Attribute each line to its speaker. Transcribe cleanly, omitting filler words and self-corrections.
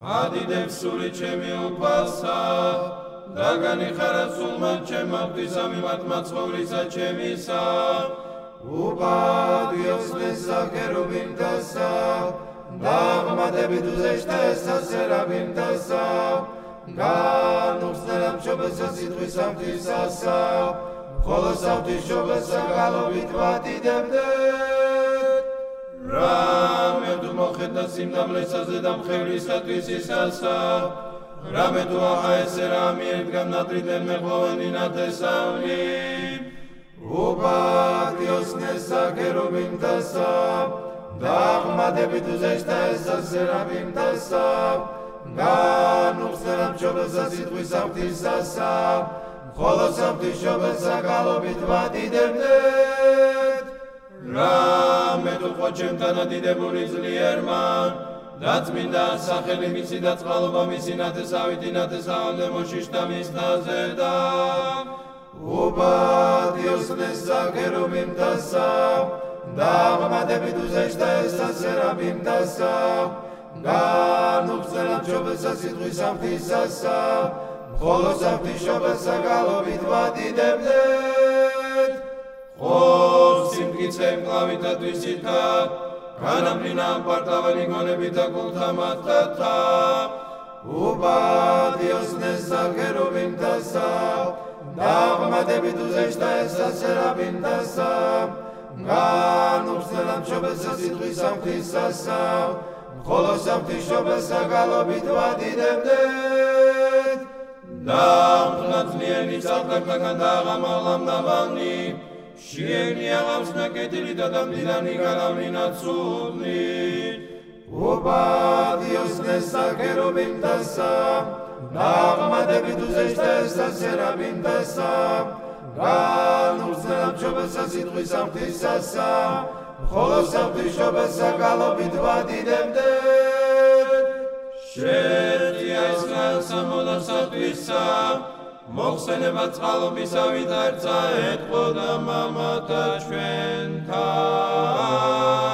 Speaker 1: ადიდებ სული ჩემი უფალსა და განიხარა სულმა ჩემმა ღვთისა მიმართ მაცხოვრისა ჩემისა
Speaker 2: უბადიოსნესა ქერუბიმთასა და ღმადებით უზეშთა ესა სერაბიმთასა განუხსნელა მშობელსა სიტყვის ღვთისასა ხოლო საღვთისმშობელსა გალობით ვადიდებდეთ
Speaker 1: რამე თუ მოხედა სიმდაბლესაზე და მხევლისათვის ისასა რამე თუ ახა ესე რა მიერთგან ნატრიდან მეღვოვენი ნათესავი
Speaker 2: უბადიოსნესა ქერუბიმთასა და ღმადებით უზეშთა ესა სერაბიმთასა განუხსნელა მშობელსა სიტყვის ღვთისასა ხოლო საღვთისმშობელსა გალობით ვადიდებდეთ
Speaker 1: რამე თუ ყო ჩემთან ადიდებული ძლიერმა და წმინდა სახელი მისი და წყალობა მისი ნათესავითი ნათესავამდე მოშიშთა მისთაზე და
Speaker 2: უბადიოსნესა ქერუბიმთასა და ღმადებით უზეშთა ესა სერაბიმთასა განუხსნელა მშობელსა სიტყვის ღვთისასა ხოლო საღვთისმშობელსა გალობით ვადიდებდეთ
Speaker 1: ხო სიმტკიცე მკლავითათვის ითქა განამფრინა პარტავანი გონებითა გულთა მათთათა
Speaker 2: უბადიოსნესა ქერუბიმთასა და ღმადებით უზეშთა ესა სერაბიმთასა განუხსნელა მშობელსა სიტყვის ღვთისასა ხოლო საღვთისმშობელსა გალობით ვადიდებდეთ
Speaker 1: და ხნათლიანი ცალკარგან და აღამალამ ნავალნი შიენი აღამსნა კეთილი და დამდიდანი განავლინა ცუდნი
Speaker 2: უბადიოსნესა ქერუბიმთასა და ღმადებით უზეშთა ესა სერაბიმთასა განუხსნელა მშობელსა სიტყვის ღვთისასა ხოლო საღვთისმშობელსა გალობით ვადიდებდეთ
Speaker 1: შერთია ეს სამონასათვისა მოხსენება წყალობისავით არცა ეთყო და მამათა ჩვენთან